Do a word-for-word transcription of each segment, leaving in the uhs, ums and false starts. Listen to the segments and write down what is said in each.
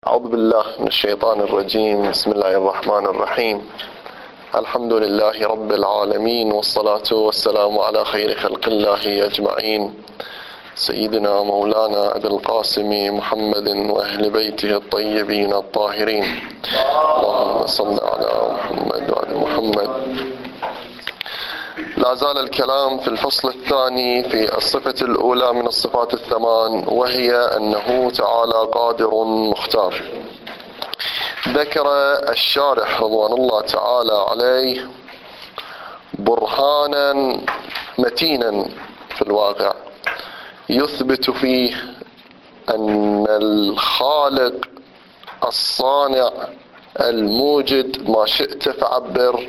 أعوذ بالله من الشيطان الرجيم. بسم الله الرحمن الرحيم. الحمد لله رب العالمين، والصلاة والسلام على خير خلق الله أجمعين، سيدنا مولانا أبي القاسم محمد وأهل بيته الطيبين الطاهرين. اللهم صل على محمد وعلى محمد. لا زال الكلام في الفصل الثاني في الصفة الأولى من الصفات الثمان، وهي أنه تعالى قادر مختار. ذكر الشارح رضوان الله تعالى عليه برهانا متينا في الواقع يثبت فيه أن الخالق الصانع الموجد ما شئت فعبر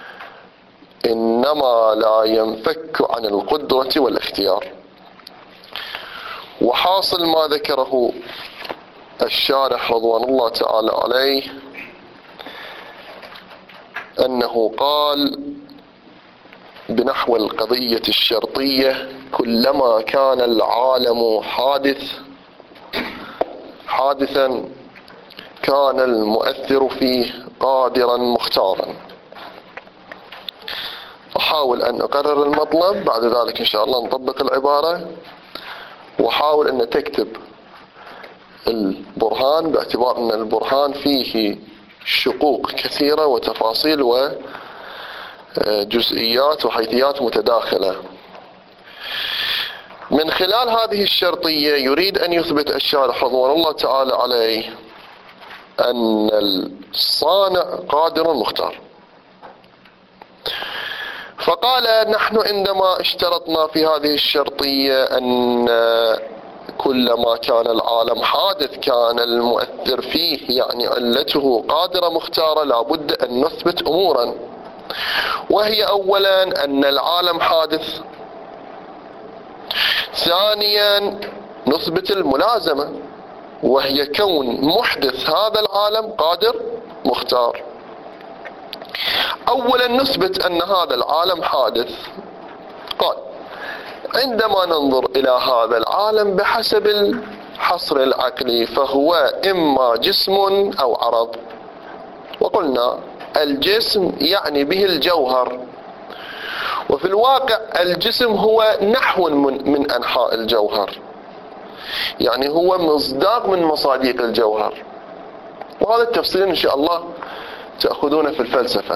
إنما لا ينفك عن القدرة والاختيار. وحاصل ما ذكره الشارح رضوان الله تعالى عليه أنه قال بنحو القضية الشرطية: كلما كان العالم حادث حادثا كان المؤثر فيه قادرا مختارا. أحاول أن أقرر المطلب، بعد ذلك إن شاء الله نطبق العبارة، وحاول أن تكتب البرهان باعتبار أن البرهان فيه شقوق كثيرة وتفاصيل وجزئيات وحيثيات متداخلة. من خلال هذه الشرطية يريد أن يثبت الشارح رضوان الله تعالى عليه أن الصانع قادر مختار. فقال: نحن عندما اشترطنا في هذه الشرطية أن كلما كان العالم حادث كان المؤثر فيه، يعني علته قادرة مختارة، لابد أن نثبت أمورا، وهي أولا أن العالم حادث، ثانيا نثبت الملازمة وهي كون محدث هذا العالم قادر مختار. أولا نثبت أن هذا العالم حادث. قال: عندما ننظر إلى هذا العالم بحسب الحصر العقلي فهو إما جسم أو عرض، وقلنا الجسم يعني به الجوهر، وفي الواقع الجسم هو نحو من, من أنحاء الجوهر، يعني هو مصداق من مصادق الجوهر، وهذا التفصيل إن شاء الله تأخذونه في الفلسفة.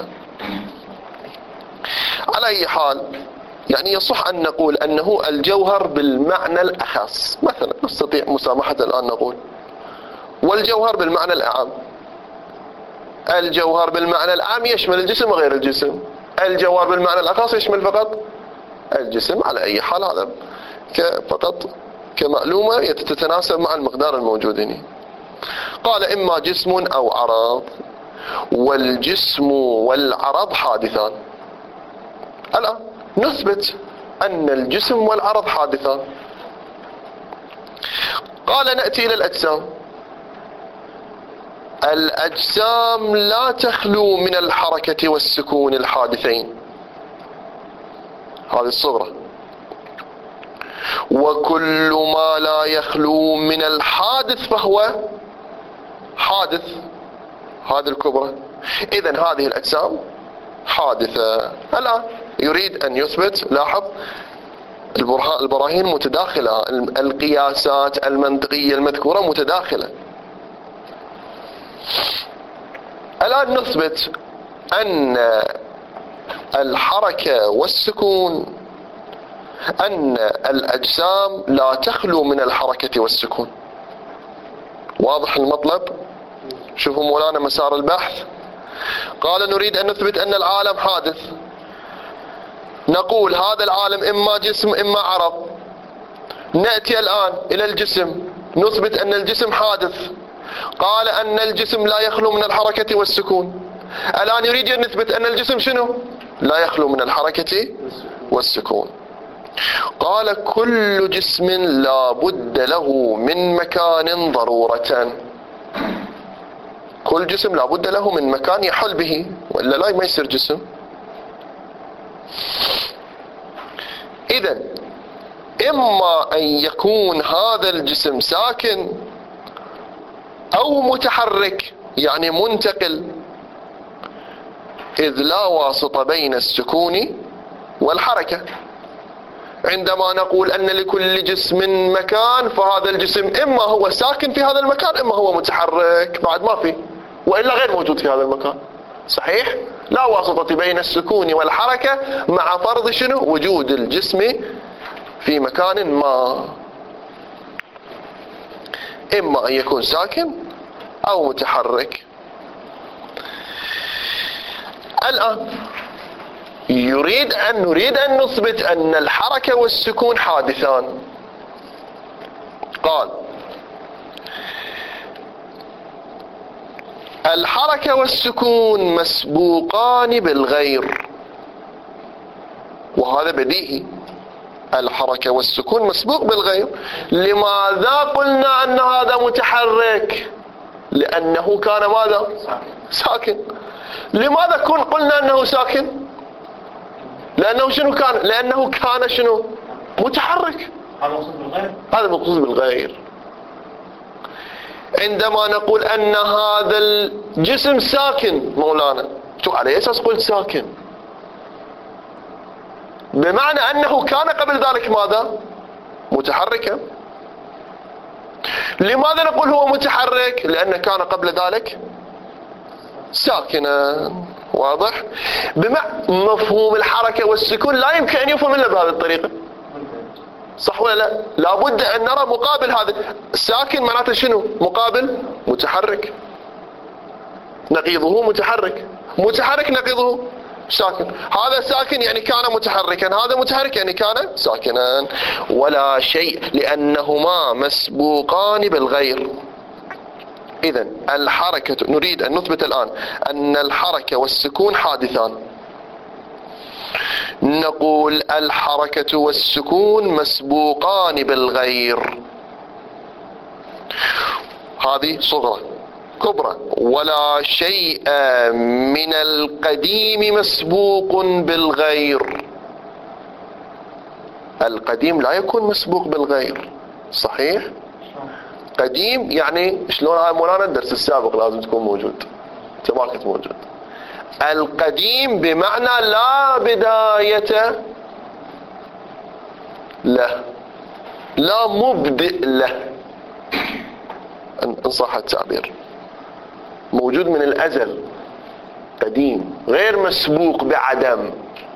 على أي حال، يعني يصح أن نقول أنه الجوهر بالمعنى الأخص، مثلا نستطيع مسامحة الآن نقول والجوهر بالمعنى الأعم. الجوهر بالمعنى العام يشمل الجسم وغير الجسم، الجوهر بالمعنى الأخص يشمل فقط الجسم. على أي حال هذا فقط كمعلومة تتناسب مع المقدار الموجود هنا. قال: إما جسم أو عرض، والجسم والعرض حادثان. الآن نثبت أن الجسم والعرض حادثان. قال: نأتي إلى الأجسام. الأجسام لا تخلو من الحركة والسكون الحادثين، هذه الصغرى، وكل ما لا يخلو من الحادث فهو حادث، هذه الكبرى. إذن هذه الأجسام حادثة. الآن يريد أن يثبت، لاحظ البراهين متداخلة، القياسات المنطقية المذكورة متداخلة. الآن نثبت أن الحركة والسكون، أن الأجسام لا تخلو من الحركة والسكون. واضح المطلب؟ شوفوا مولانا مسار البحث. قال: نريد أن نثبت أن العالم حادث. نقول هذا العالم إما جسم إما عرض. نأتي الآن إلى الجسم، نثبت أن الجسم حادث. قال أن الجسم لا يخلو من الحركة والسكون. الآن يريد أن نثبت أن الجسم شنو؟ لا يخلو من الحركة والسكون. قال: كل جسم لا بد له من مكان ضرورة. كل جسم لا بد له من مكان يحل به، وإلا لا ما يصير جسم. إذن إما أن يكون هذا الجسم ساكن أو متحرك يعني منتقل، إذ لا واسطة بين السكون والحركة. عندما نقول أن لكل جسم مكان، فهذا الجسم إما هو ساكن في هذا المكان إما هو متحرك، بعد ما في، وإلا غير موجود في هذا المكان. صحيح؟ لا واسطة بين السكون والحركة مع فرض شنو؟ وجود الجسم في مكان ما، إما أن يكون ساكن أو متحرك. الآن يريد أن نريد أن نثبت أن الحركة والسكون حادثان. قال: الحركة والسكون مسبوقان بالغير، وهذا بديهي، الحركة والسكون مسبوق بالغير. لماذا قلنا أن هذا متحرك؟ لأنه كان ماذا؟ ساكن. لماذا كن قلنا أنه ساكن؟ لأنه شنو كان؟ لأنه كان شنو؟ متحرك. هذا مقصود بالغير؟ هذا مقصود بالغير. عندما نقول أن هذا الجسم ساكن مولانا، شو على أساس قلت ساكن؟ بمعنى أنه كان قبل ذلك ماذا؟ متحركا. لماذا نقول هو متحرك؟ لأنه كان قبل ذلك ساكنا. واضح؟ بمعنى مفهوم الحركة والسكون لا يمكن أن يفهم إلا بهذه الطريقة. صح ولا لا؟ لابد أن نرى مقابل هذا. الساكن معناته شنو؟ مقابل متحرك، نقيضه متحرك، متحرك نقيضه ساكن. هذا ساكن يعني كان متحركا، هذا متحرك يعني كان ساكنا. ولا شيء، لأنهما مسبوقان بالغير. إذن الحركة، نريد أن نثبت الآن أن الحركة والسكون حادثان. نقول الحركة والسكون مسبوقان بالغير، هذه صغرى. كبرى: ولا شيء من القديم مسبوق بالغير. القديم لا يكون مسبوق بالغير. صحيح؟ قديم يعني شلون؟ هاي مولانا الدرس السابق لازم تكون موجود، انت ما كنت موجود. القديم بمعنى لا بداية له، لا مبدئ له، إن صح التعبير، موجود من الأزل، قديم، غير مسبوق بعدم،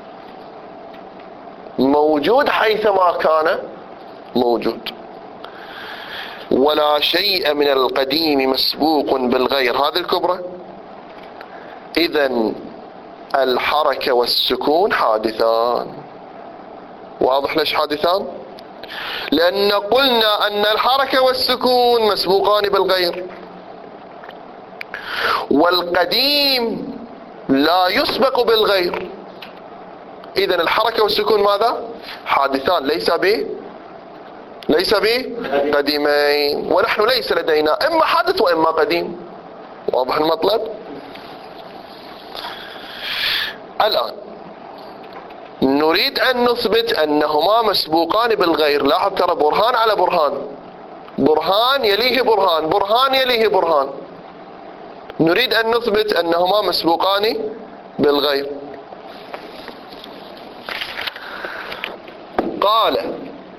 موجود حيثما كان موجود. ولا شيء من القديم مسبوق بالغير، هذه الكبرى. إذن الحركة والسكون حادثان. واضح ليش حادثان؟ لأن قلنا أن الحركة والسكون مسبوقان بالغير، والقديم لا يسبق بالغير. إذن الحركة والسكون ماذا؟ حادثان، ليس ب ليس بقديمين، ونحن ليس لدينا إما حادث وإما قديم. واضح المطلب؟ الآن نريد أن نثبت أنهما مسبوقان بالغير. لاحظ ترى، برهان على برهان، برهان يليه برهان، برهان يليه برهان. نريد أن نثبت أنهما مسبوقان بالغير. قال: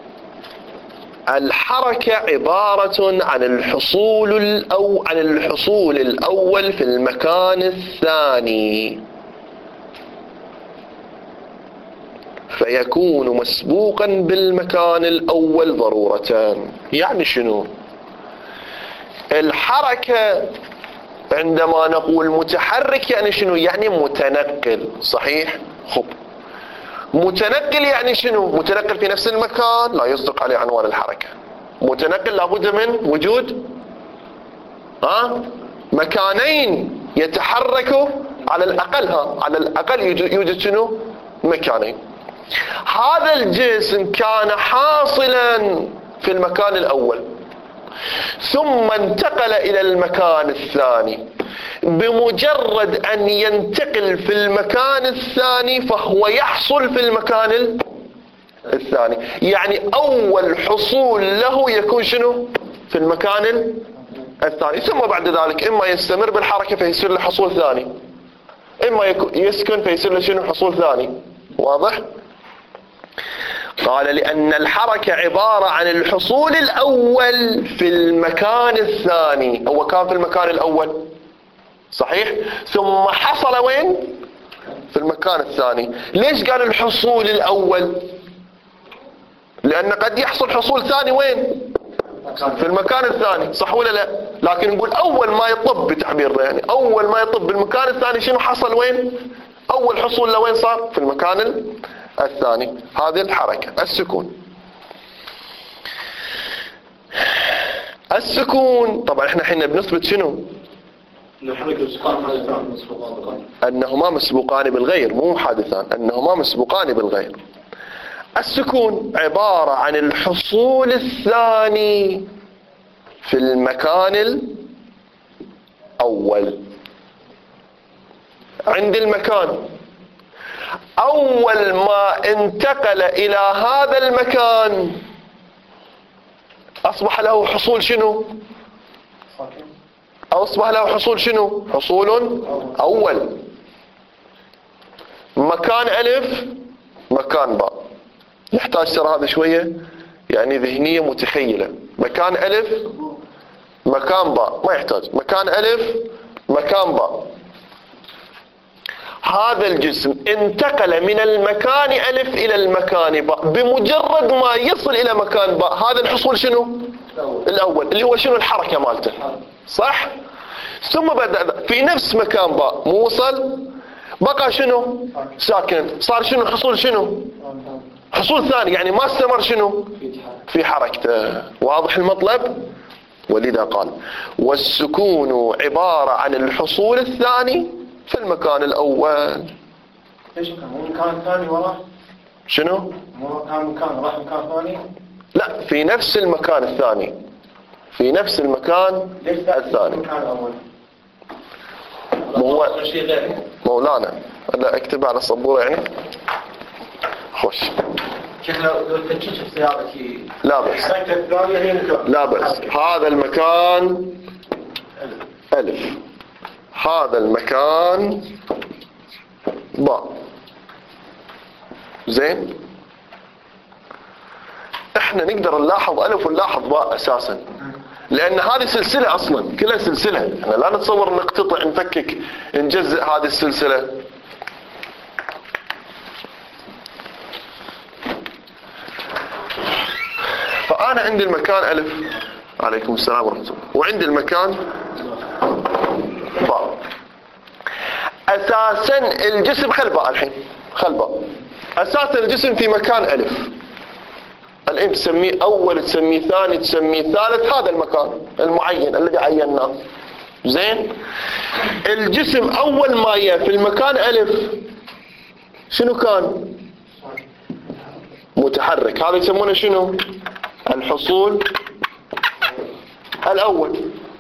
الحركة عبارة عن الحصول الأو عن الحصول الأول في المكان الثاني، فيكون مسبوقا بالمكان الأول ضرورة. يعني شنو؟ الحركة عندما نقول متحرك يعني شنو؟ يعني متنقل. صحيح؟ خب، متنقل يعني شنو؟ متنقل في نفس المكان، لا يصدق عليه عنوان الحركة. متنقل لابد من وجود ها مكانين يتحركوا على الأقل، ها على الأقل يوجد شنو؟ مكانين. هذا الجسم كان حاصلا في المكان الأول، ثم انتقل إلى المكان الثاني. بمجرد أن ينتقل في المكان الثاني فهو يحصل في المكان الثاني. يعني أول حصول له يكون شنو؟ في المكان الثاني، ثم بعد ذلك إما يستمر بالحركة فيصير له حصول ثاني، إما يسكن فيصير له شنو؟ حصول ثاني. واضح؟ قال لأن الحركة عبارة عن الحصول الأول في المكان الثاني. هو كان في المكان الأول صحيح، ثم حصل وين؟ في المكان الثاني. ليش قال الحصول الأول؟ لأن قد يحصل حصول ثاني وين؟ في المكان الثاني، صح ولا لا؟ لكن نقول أول ما يطب بتعبيرنا، يعني أول ما يطب بالمكان الثاني شنو حصل وين؟ أول حصول لوين صار؟ في المكان الثاني. هذه الحركة السكون. السكون طبعا احنا حين بنثبت شنو؟ أنهما مسبوقان بالغير، مو حادثان، أنهما مسبوقان بالغير. السكون عبارة عن الحصول الثاني في المكان الأول. عند المكان أول ما انتقل إلى هذا المكان أصبح له حصول شنو؟ أو أصبح له حصول شنو؟ حصول أول. مكان ألف مكان باء. يحتاج ترى هذا شوية يعني ذهنية متخيلة. مكان ألف مكان باء، ما يحتاج. مكان ألف مكان باء. هذا الجسم انتقل من المكان ألف إلى المكان باء، بمجرد ما يصل إلى مكان باء هذا الحصول شنو؟ الأول، اللي هو شنو؟ الحركة مالته، صح؟ ثم بدأ في نفس مكان باء موصل بقى شنو؟ ساكن. صار شنو؟ حصول شنو؟ حصول ثاني، يعني ما استمر شنو؟ في حركته. واضح المطلب؟ ولذا قال والسكون عبارة عن الحصول الثاني في المكان الأول. ليش كان مو مكان ثاني وراه؟ شنو؟ مو كان مكان راح مكان ثاني؟ لا، في نفس المكان الثاني، في نفس المكان الثاني. المكان الأول مو مولانا لا اكتب على السبورة يعني. خوش شيخ لو تنشش في سيارتي لا بس لا بس هذا المكان ألف، هذا المكان باء. زين، احنا نقدر نلاحظ ألف ونلاحظ باء أساسا، لأن هذه سلسلة أصلا، كلها سلسلة. احنا لا نتصور نقتطع نفكك نجزء هذه السلسلة. فأنا عندي المكان ألف، عليكم السلام ورحمة الله، وعندي المكان باء. أساسا الجسم خل باء الحين، خل باء. أساسا الجسم في مكان ألف، الآن تسميه أول، تسميه ثاني، تسميه ثالث، هذا المكان المعين الذي عيناه. زين، الجسم أول ما ي في المكان ألف شنو كان؟ متحرك. هذا يسمونه شنو؟ الحصول الأول.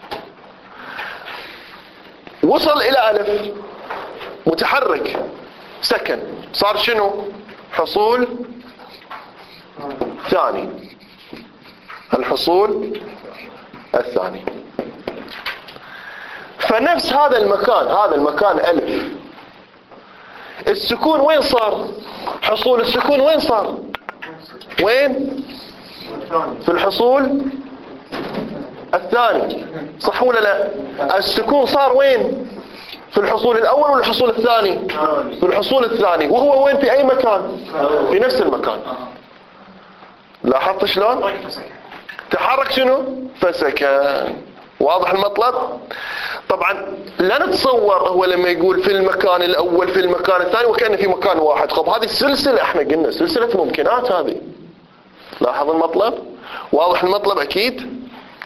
وصل إلى ألف متحرك، سكن، صار شنو؟ حصول ثاني، الحصول الثاني. فنفس هذا المكان، هذا المكان ألف، السكون وين صار؟ حصول السكون وين صار؟ وين؟ في الحصول الثاني، صح ولا لا؟ السكون صار وين؟ في الحصول الأول ولا الحصول الثاني؟ في الحصول الثاني. وهو وين؟ في أي مكان؟ في نفس المكان. لاحظت شلون؟ تحرك شنو؟ فسكن. واضح المطلب؟ طبعا لا نتصور هو لما يقول في المكان الأول في المكان الثاني وكأنه في مكان واحد. طب هذه السلسلة، احنا قلنا سلسلة ممكنات هذه. لاحظ المطلب؟ واضح المطلب أكيد؟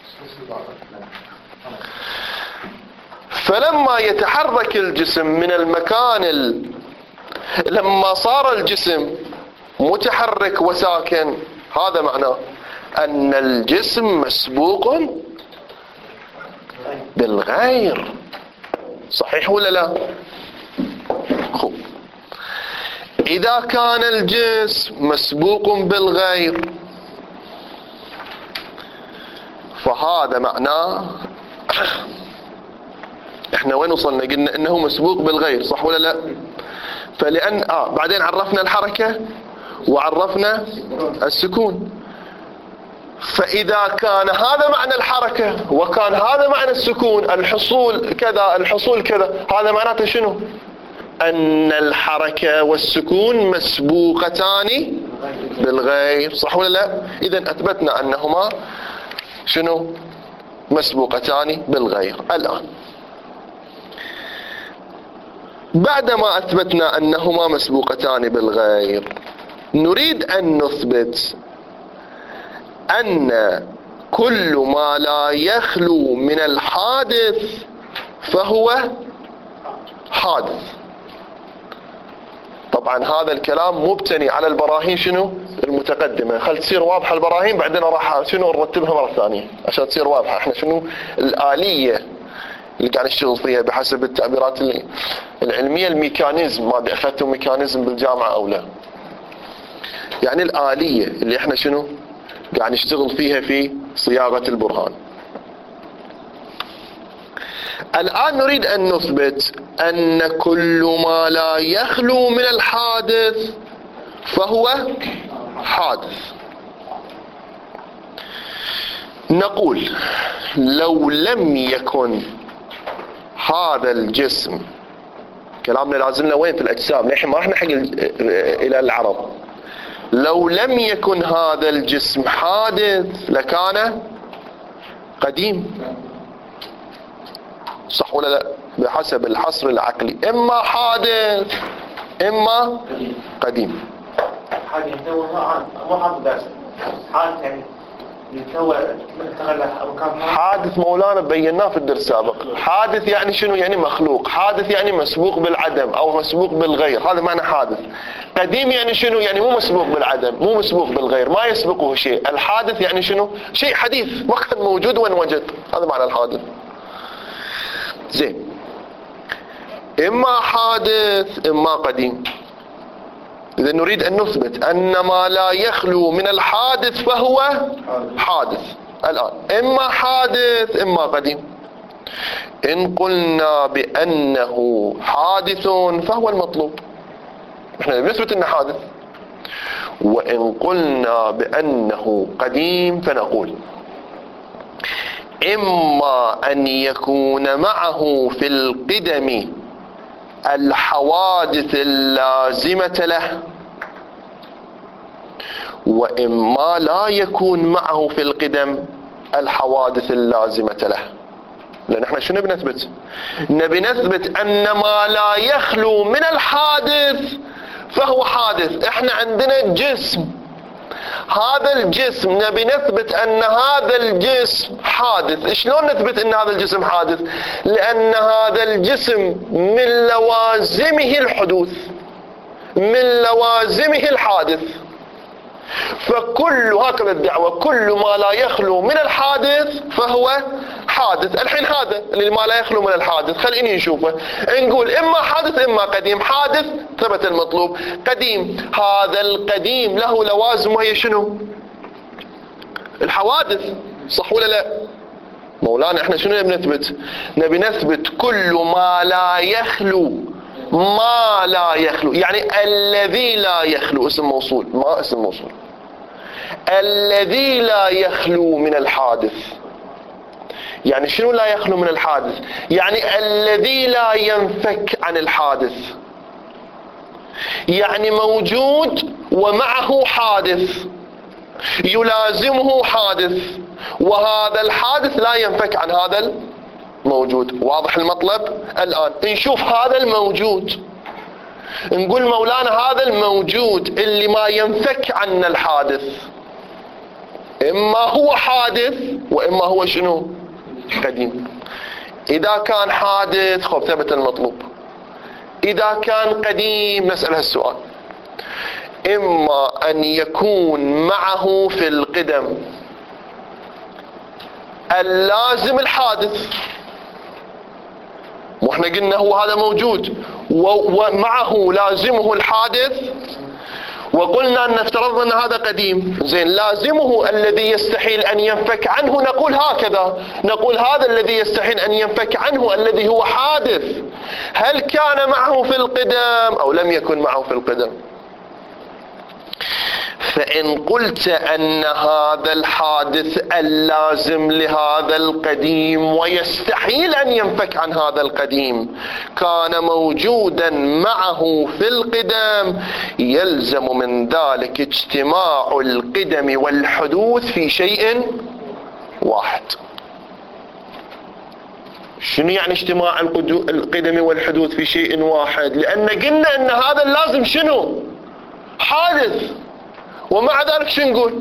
فلما يتحرك الجسم من المكان ال... لما صار الجسم متحرك وساكن، هذا معناه أن الجسم مسبوق بالغير. صحيح ولا لا؟ خب. إذا كان الجسم مسبوق بالغير فهذا معناه احنا وين وصلنا؟ قلنا انه مسبوق بالغير، صح ولا لا؟ فلان اه بعدين عرفنا الحركة وعرفنا السكون. فاذا كان هذا معنى الحركة وكان هذا معنى السكون، الحصول كذا الحصول كذا، هذا معناته شنو؟ ان الحركة والسكون مسبوقتان بالغير، صح ولا لا؟ اذا اثبتنا انهما شنو؟ مسبوقتان بالغير. الان بعدما اثبتنا انهما مسبوقتان بالغير، نريد ان نثبت ان كل ما لا يخلو من الحادث فهو حادث. طبعا هذا الكلام مبتني على البراهين شنو؟ المتقدمة. خل تصير واضحة البراهين، بعدين راح شنو نرتبها مرة ثانية عشان تصير واضحة احنا شنو الآلية اللي قاعد نشتغل فيها بحسب التعبيرات العلمية، الميكانيزم. ما ادري اخذتوا ميكانيزم بالجامعة او لا. يعني الآلية اللي احنا شنو قاعد نشتغل فيها في صياغة البرهان. الآن نريد أن نثبت أن كل ما لا يخلو من الحادث فهو حادث. نقول لو لم يكن هذا الجسم، كلامنا لازلنا وين؟ في الأجسام، لحين ما راح نحق إلى العرب. لو لم يكن هذا الجسم حادث لكان قديم، صح ولا لا؟ بحسب الحصر العقلي، اما حادث اما قديم. حادث هو مو حادث بس، حادث يعني حادث مولانا بيناه في الدرس السابق. حادث يعني شنو؟ يعني مخلوق. حادث يعني مسبوق بالعدم او مسبوق بالغير، هذا معنى حادث. قديم يعني شنو؟ يعني مو مسبوق بالعدم، مو مسبوق بالغير، ما يسبقه شيء. الحادث يعني شنو؟ شيء حديث وقت موجود وين وجد، هذا معنى الحادث. زين، اما حادث اما قديم. إذا نريد أن نثبت أن ما لا يخلو من الحادث فهو حادث. الآن إما حادث إما قديم. إن قلنا بأنه حادث فهو المطلوب، إحنا نثبت أنه حادث. وإن قلنا بأنه قديم فنقول إما أن يكون معه في القدم الحوادث اللازمة له، وإما لا يكون معه في القدم الحوادث اللازمة له. لأن احنا شنو بنثبت؟ نبي نثبت أن ما لا يخلو من الحادث فهو حادث. احنا عندنا جسم، هذا الجسم نبي نثبت أن هذا الجسم حادث. شلون نثبت أن هذا الجسم حادث؟ لأن هذا الجسم من لوازمه الحدوث، من لوازمه الحادث. فكل هكذا الدعوة، كل ما لا يخلو من الحادث فهو حادث. الحين هذا اللي ما لا يخلو من الحادث خليني نشوفه. نقول إما حادث إما قديم. حادث ثبت المطلوب. قديم، هذا القديم له لوازم وهي شنو؟ الحوادث، صح ولا لا؟ مولانا احنا شنو نبي نثبت؟ نبي نثبت كل ما لا يخلو، ما لا يخلو يعني الذي لا يخلو، اسم موصول ما اسم موصول، الذي لا يخلو من الحادث. يعني شنو لا يخلو من الحادث؟ يعني الذي لا ينفك عن الحادث، يعني موجود ومعه حادث يلازمه حادث، وهذا الحادث لا ينفك عن هذا الموجود. واضح المطلب؟ الآن نشوف هذا الموجود، نقول مولانا هذا الموجود اللي ما ينفك عن الحادث إما هو حادث وإما هو شنو؟ قديم. إذا كان حادث خب ثبت المطلوب. إذا كان قديم نسأل هالسؤال، إما أن يكون معه في القدم اللازم الحادث، واحنا قلنا هو هذا موجود ومعه لازمه الحادث، وقلنا أن افترضنا أن هذا قديم، زين لازمه الذي يستحيل أن ينفك عنه، نقول هكذا، نقول هذا الذي يستحيل أن ينفك عنه الذي هو حادث، هل كان معه في القدم أو لم يكن معه في القدم؟ فإن قلت أن هذا الحادث اللازم لهذا القديم ويستحيل أن ينفك عن هذا القديم كان موجودا معه في القدم، يلزم من ذلك اجتماع القدم والحدوث في شيء واحد. شنو يعني اجتماع القدم والحدوث في شيء واحد؟ لأن قلنا أن هذا اللازم شنو؟ حادث، ومع ذلك شو نقول؟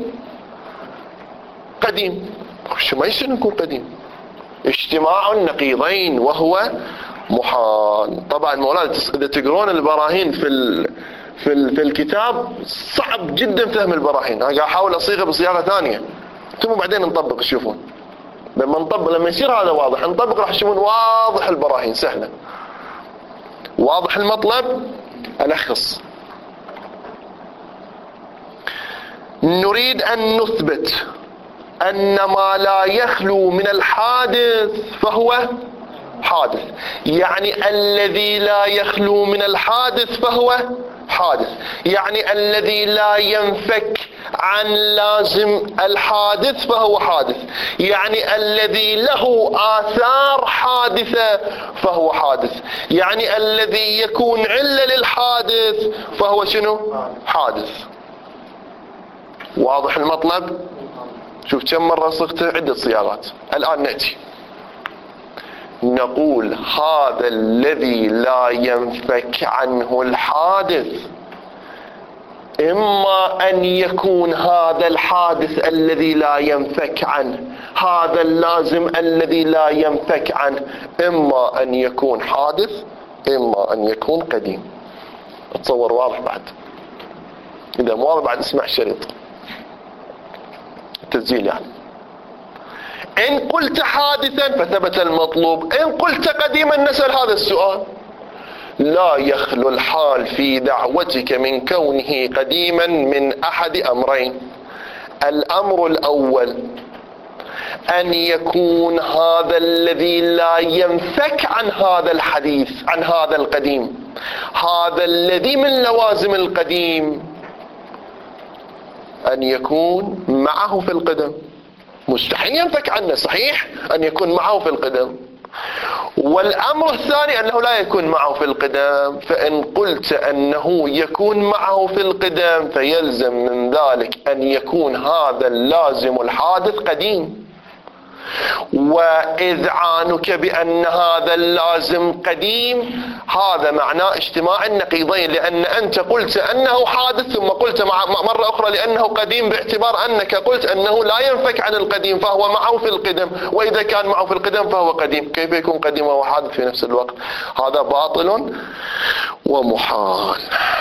قديم. شو ما يصير نقول قديم؟ اجتماع النقيضين وهو محال. طبعا مولانا اذا تقرون البراهين في ال في, ال في الكتاب صعب جدا فهم البراهين، انا قاعد احاول اصيغها بصياغه ثانيه، ثم بعدين نطبق تشوفون. لما نطبق لما يصير هذا واضح نطبق راح تشوفون واضح البراهين سهله، واضح المطلب. الخص نريد أن نثبت أن ما لا يخلو من الحادث فهو حادث، يعني الذي لا يخلو من الحادث فهو حادث، يعني الذي لا ينفك عن لازم الحادث فهو حادث، يعني الذي له آثار حادثة فهو حادث، يعني الذي يكون علة للحادث فهو شنو؟ حادث. واضح المطلب؟ شوف كم مرة صغته عدة صياغات. الآن نأتي نقول هذا الذي لا ينفك عنه الحادث إما أن يكون هذا الحادث الذي لا ينفك عنه، هذا اللازم الذي لا ينفك عنه، إما أن يكون حادث إما أن يكون قديم. اتصور واضح بعد؟ إذا مو واضح بعد اسمع الشريط التسجيل. يعني إن قلت حادثا فثبت المطلوب، إن قلت قديما نسأل هذا السؤال. لا يخلو الحال في دعوتك من كونه قديما من أحد أمرين. الأمر الأول أن يكون هذا الذي لا ينفك عن هذا الحديث عن هذا القديم، هذا الذي من لوازم القديم أن يكون معه في القدم، مستحيل ينفك عنه، صحيح أن يكون معه في القدم. والأمر الثاني أنه لا يكون معه في القدم، فإن قلت أنه يكون معه في القدم فيلزم من ذلك أن يكون هذا اللازم الحادث قديم، وإذعانك بأن هذا اللازم قديم هذا معناه اجتماع النقيضين، لأن أنت قلت أنه حادث ثم قلت مرة أخرى لأنه قديم، باعتبار أنك قلت أنه لا ينفك عن القديم فهو معه في القدم، وإذا كان معه في القدم فهو قديم. كيف يكون قديم وهو حادث في نفس الوقت؟ هذا باطل ومحال.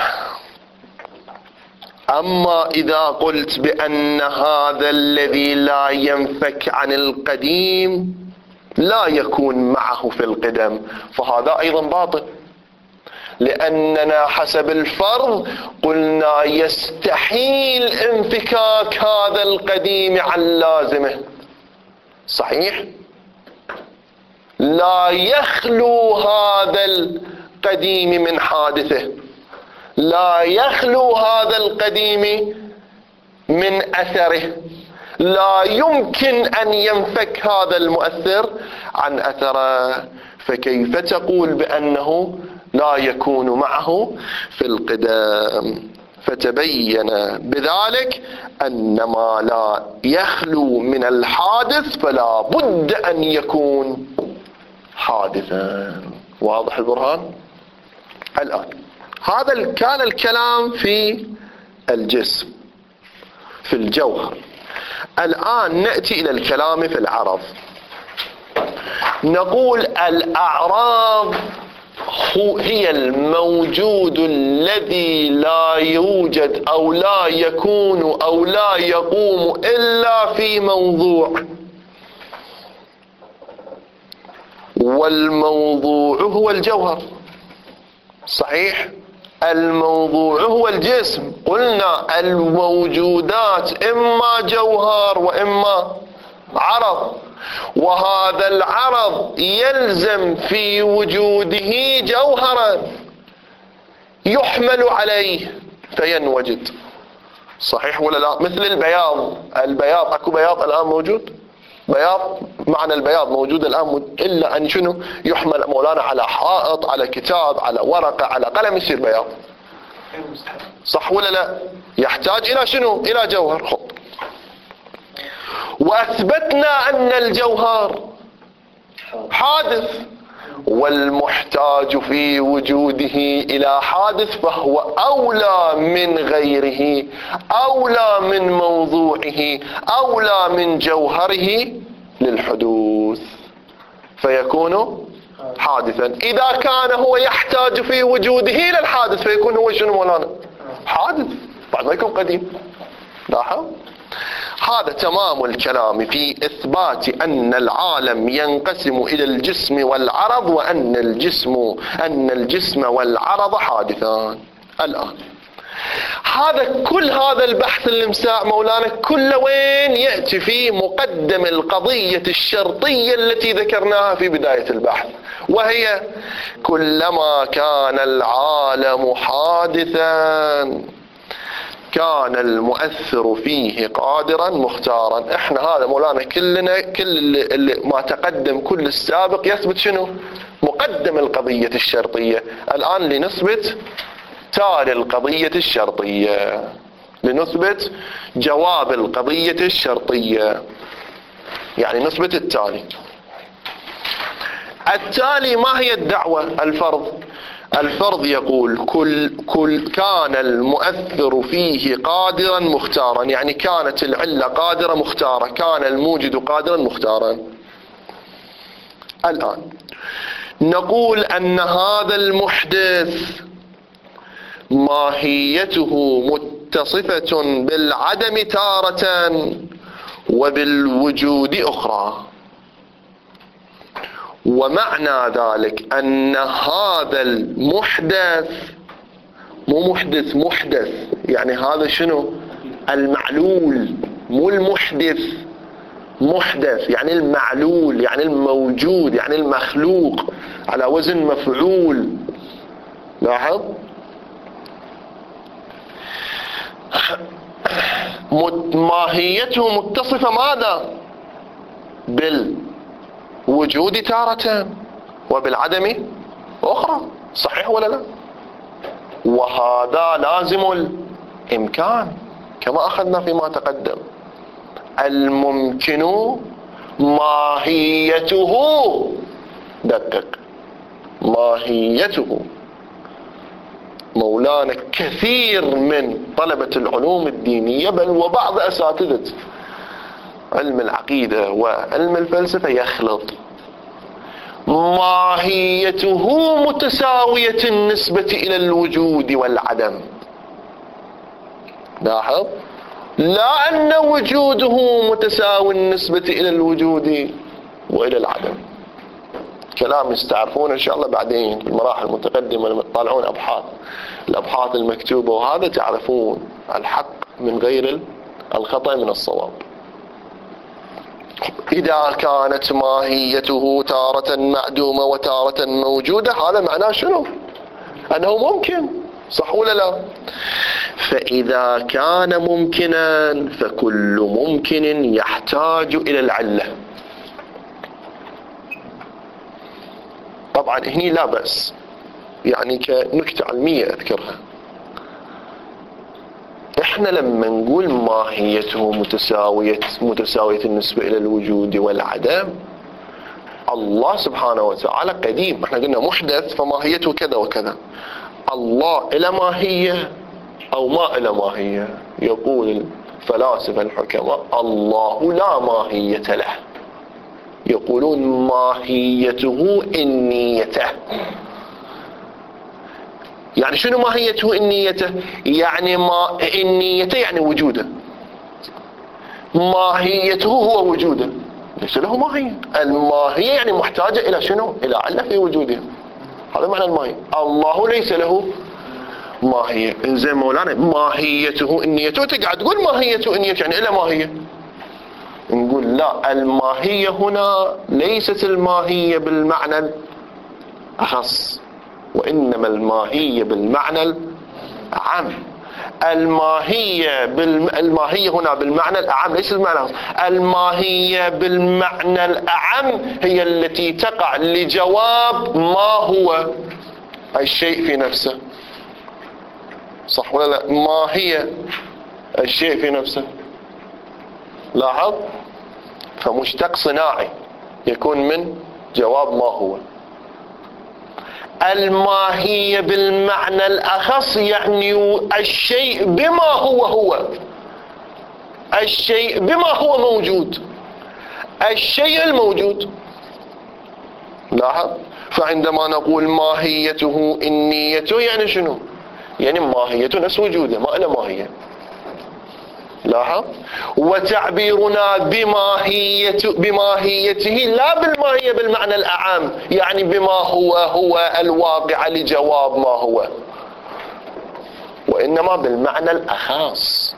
أما إذا قلت بأن هذا الذي لا ينفك عن القديم لا يكون معه في القدم فهذا أيضا باطل، لأننا حسب الفرض قلنا يستحيل انفكاك هذا القديم عن لازمه، صحيح؟ لا يخلو هذا القديم من حادثه، لا يخلو هذا القديم من أثره، لا يمكن أن ينفك هذا المؤثر عن أثره، فكيف تقول بأنه لا يكون معه في القدم؟ فتبين بذلك أن ما لا يخلو من الحادث فلا بد أن يكون حادثا. واضح البرهان؟ الآن هذا كان الكلام في الجسم في الجوهر. الآن نأتي إلى الكلام في العرض. نقول الأعراض هي الموجود الذي لا يوجد أو لا يكون أو لا يقوم إلا في موضوع، والموضوع هو الجوهر، صحيح؟ الموضوع هو الجسم. قلنا الموجودات إما جوهر وإما عرض، وهذا العرض يلزم في وجوده جوهرا يحمل عليه فينوجد. صحيح ولا لا؟ مثل البياض. البياض اكو بياض الآن موجود؟ بياض معنى البياض موجود الآن، إلا أن شنو يحمل مولانا على حائط، على كتاب، على ورقة، على قلم يصير بياض. صح ولا لا؟ يحتاج إلى شنو؟ إلى جوهر. خب. وأثبتنا أن الجوهر حادث، والمحتاج في وجوده إلى حادث فهو أولى من غيره، أولى من موضوعه، أولى من جوهره للحدوث، فيكون حادثا. إذا كان هو يحتاج في وجوده إلى الحادث فيكون هو شنو مولانا؟ حادث، بعد ما يكون قديم. لاحظ؟ هذا تمام الكلام في إثبات أن العالم ينقسم إلى الجسم والعرض، وأن الجسم أن الجسم والعرض حادثان. الآن هذا كل هذا البحث المساء مولانا كله وين يأتي؟ في مقدم القضية الشرطية التي ذكرناها في بداية البحث، وهي كلما كان العالم حادثا كان المؤثر فيه قادرا مختارا. احنا هذا مولانا كلنا كل اللي, اللي ما تقدم كل السابق يثبت شنو؟ مقدم القضية الشرطية. الآن لنثبت تالي القضية الشرطية، لنثبت جواب القضية الشرطية، يعني نثبت التالي. التالي ما هي الدعوة؟ الفرض. الفرض يقول كل, كل كان المؤثر فيه قادرا مختارا، يعني كانت العلة قادرة مختارة، كان الموجد قادرا مختارا. الآن نقول أن هذا المحدث ماهيته متصفة بالعدم تارة وبالوجود أخرى، ومعنى ذلك أن هذا المحدث مو محدث محدث، يعني هذا شنو؟ المعلول، مو المحدث. محدث يعني المعلول، يعني الموجود، يعني المخلوق، على وزن مفعول. لاحظ؟ ماهيته متصفة ماذا؟ بالوجود تارة وبالعدم أخرى. صحيح ولا لا؟ وهذا لازم الإمكان كما أخذنا فيما تقدم. الممكن ماهيته، دقق، ماهيته. مولانا كثير من طلبة العلوم الدينية بل وبعض أساتذة علم العقيدة وعلم الفلسفة يخلط. ماهيته متساوية النسبة إلى الوجود والعدم. لاحظ؟ لا أن وجوده متساوي النسبة إلى الوجود وإلى العدم. كلام يستعرفون إن شاء الله بعدين في المراحل المتقدمة لما تطالعون أبحاث الأبحاث المكتوبة، وهذا تعرفون الحق من غير الخطأ من الصواب. إذا كانت ماهيته تارة معدومة وتارة موجودة، هذا معناه شنو؟ أنه ممكن. صح ولا لا؟ فإذا كان ممكنا فكل ممكن يحتاج إلى العلة. طبعا هني لا بأس، يعني كنكتة علمية أذكرها. احنا لما نقول ماهيته متساوية متساوية النسبة إلى الوجود والعدم، الله سبحانه وتعالى قديم، احنا قلنا محدث فماهيته كذا وكذا. الله إلى ماهية أو ما إلى ماهية؟ يقول الفلاسفة الحكماء الله لا ماهية له، يقولون ماهيته إنيته. يعني شنو ماهيته إنيته؟ يعني ما إنيته يعني وجوده، ماهيته هو وجوده، ليس له ماهية. الماهية يعني محتاجة إلى شنو؟ إلى علة في وجوده، هذا معنى الماهية. الله ليس له ماهية. إنزين مولانا ماهيته النية، تقعد تقول ماهيته النية يعني إلا ماهية. نقول لا، الماهية هنا ليست الماهية بالمعنى الأخص، وإنما الماهية بالمعنى العام. الماهية بالم... الماهية هنا بالمعنى الأعم ليس بالمعنى الأخص. الماهية بالمعنى الأعم هي التي تقع لجواب ما هو الشيء في نفسه. صح ولا لا؟ ما هي الشيء في نفسه. لاحظ، فمشتق صناعي يكون من جواب ما هو. الماهية بالمعنى الأخص يعني الشيء بما هو هو، الشيء بما هو موجود، الشيء الموجود. لاحظ، فعندما نقول ماهيته النية يعني شنو؟ يعني ماهيته نفس وجوده، ما له ماهية. لاحظ، وتعبيرنا بماهية بماهيته لا بالماهية بالمعنى الأعام، يعني بما هو هو الواقع لجواب ما هو، وإنما بالمعنى الأخص.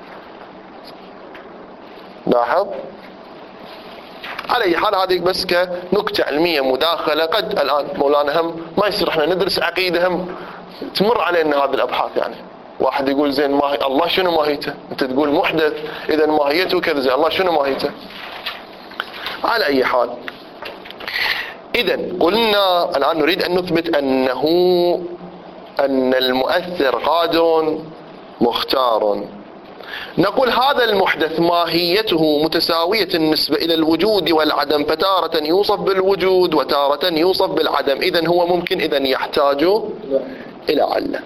لاحظ، على أي حال هذه بس كنكتة علمية مداخلة. قد الآن مولانا هم ما يصير احنا ندرس عقيدة هم تمر علينا هذه الأبحاث. يعني واحد يقول زين ماهي الله شنو ماهيته؟ انت تقول محدث، اذا ماهيته كذا، زين الله شنو ماهيته؟ على اي حال، اذا قلنا الان نريد ان نثبت انه ان المؤثر قادر مختار. نقول هذا المحدث ماهيته متساوية النسبة الى الوجود والعدم، فتارة يوصف بالوجود وتارة يوصف بالعدم. اذا هو ممكن اذا يحتاج الى علة.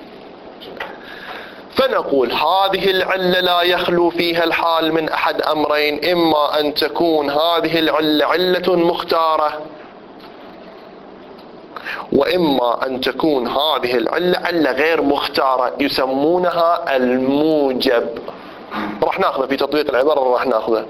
فنقول هذه العلة لا يخلو فيها الحال من أحد أمرين: إما أن تكون هذه العلة علة مختارة، وإما أن تكون هذه العلة علة غير مختارة يسمونها الموجب. راح ناخذه في تطبيق العبارة، راح ناخذه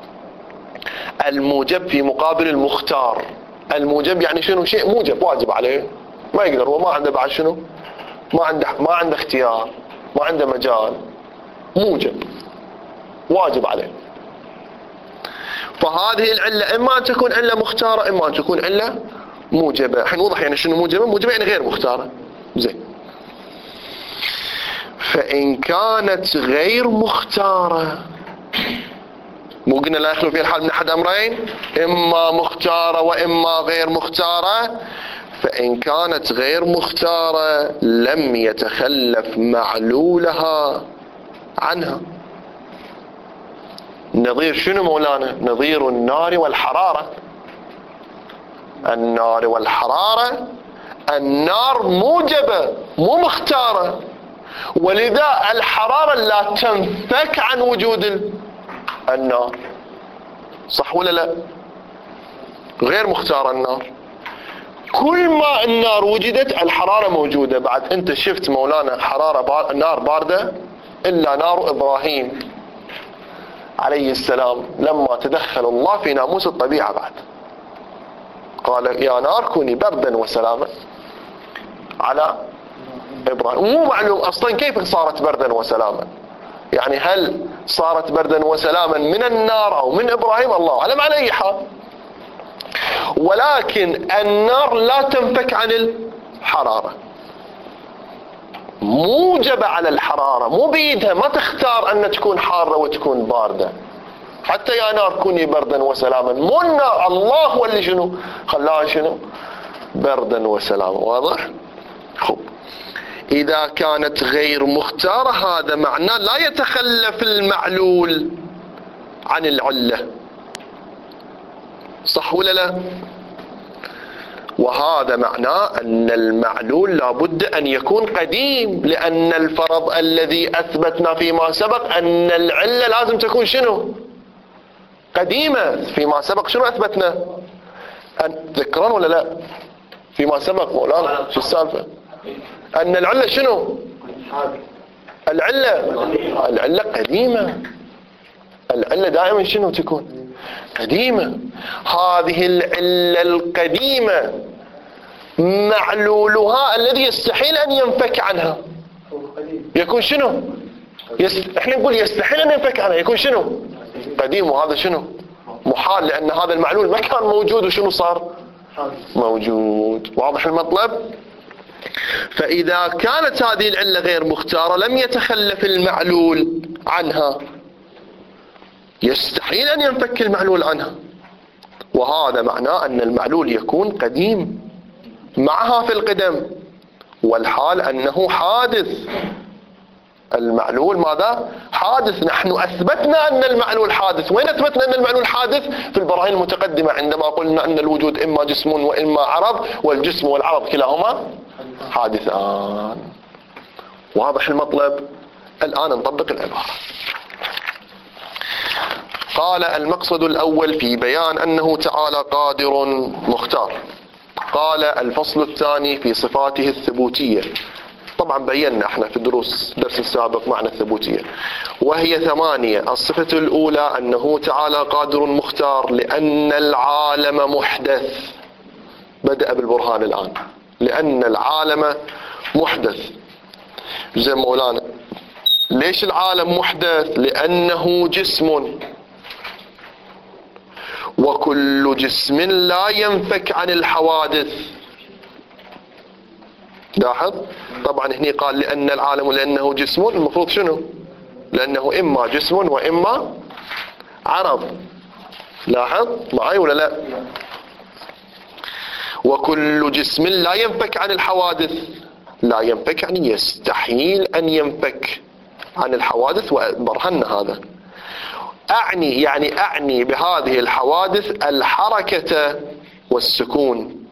الموجب في مقابل المختار. الموجب يعني شنو؟ شيء موجب واجب عليه، ما يقدر، هو ما عنده بعد شنو؟ ما عنده ما عنده اختيار، ما عنده مجال، موجب واجب عليه. فهذه العلة إما أن تكون علة مختارة، إما أن تكون علة موجبة. الحين وضح يعني شنو موجبة؟ موجبة يعني غير مختارة. زين، فإن كانت غير مختارة، مو قلنا لا يخلو فيها الحال من أحد أمرين: إما مختارة وإما غير مختارة. فإن كانت غير مختارة لم يتخلف معلولها عنها. نظير شنو مولانا؟ نظير النار والحرارة. النار والحرارة، النار موجبة مو مختارة، ولذا الحرارة لا تنفك عن وجود النار. صح ولا لا؟ غير مختارة النار. كل ما النار وجدت الحرارة موجودة. بعد انت شفت مولانا حرارة بار... نار باردة إلا نار إبراهيم عليه السلام لما تدخل الله في ناموس الطبيعة. بعد قال يا نار كوني بردا وسلاما على إبراهيم. مو معلوم أصلا كيف صارت بردا وسلاما، يعني هل صارت بردا وسلاما من النار أو من إبراهيم، الله أعلم. على أي حال، ولكن النار لا تنفك عن الحرارة، موجبة على الحرارة، مو بيدها، ما تختار أن تكون حارة وتكون باردة. حتى يا نار كوني بردا وسلاما، مو النار، الله هو اللي شنو خلاها شنو بردا وسلاما. واضح؟ خب، إذا كانت غير مختارة هذا معناه لا يتخلف المعلول عن العلة. صح ولا لا؟ وهذا معناه أن المعلول لابد أن يكون قديم، لأن الفرض الذي أثبتنا فيما سبق أن العلة لازم تكون شنو؟ قديمة. فيما سبق شنو أثبتنا؟ تذكرون ولا لا؟ فيما سبق مولانا شو السالفة؟ أن العلة شنو؟ العلة العلة قديمة. العلة دائما شنو تكون؟ قديمة. هذه العلة القديمة معلولها الذي يستحيل أن ينفك عنها يكون شنو؟ يس... احنا نقول يستحيل ان ينفك عنه، يكون شنو؟ قديم. وهذا شنو؟ محال، لان هذا المعلول ما كان موجود وشنو صار؟ موجود. واضح المطلب؟ فاذا كانت هذه العلة غير مختارة لم يتخلف المعلول عنها، يستحيل ان ينفك المعلول عنها، وهذا معناه ان المعلول يكون قديم معها في القدم، والحال انه حادث. المعلول ماذا؟ حادث. نحن اثبتنا ان المعلول حادث. وين اثبتنا ان المعلول حادث؟ في البراهين المتقدمة، عندما قلنا ان الوجود اما جسم واما عرض، والجسم والعرض كلاهما حادثان. واضح المطلب؟ الان نطبق العبارة. قال: المقصد الأول في بيان أنه تعالى قادر مختار. قال: الفصل الثاني في صفاته الثبوتية. طبعا بينا احنا في الدروس درس السابق معنى الثبوتية، وهي ثمانية. الصفة الأولى أنه تعالى قادر مختار لأن العالم محدث. بدأ بالبرهان الآن. لأن العالم محدث. زي مولانا، ليش العالم محدث؟ لأنه جسم، وكل جسم لا ينفك عن الحوادث. لاحظ طبعا هني قال لأن العالم لأنه جسم، المفروض شنو؟ لأنه إما جسم وإما عرض. لاحظ معي ولا لا؟ وكل جسم لا ينفك عن الحوادث. لا ينفك يعني يستحيل أن ينفك عن الحوادث، وبرهنا هذا. أعني يعني أعني بهذه الحوادث الحركة والسكون.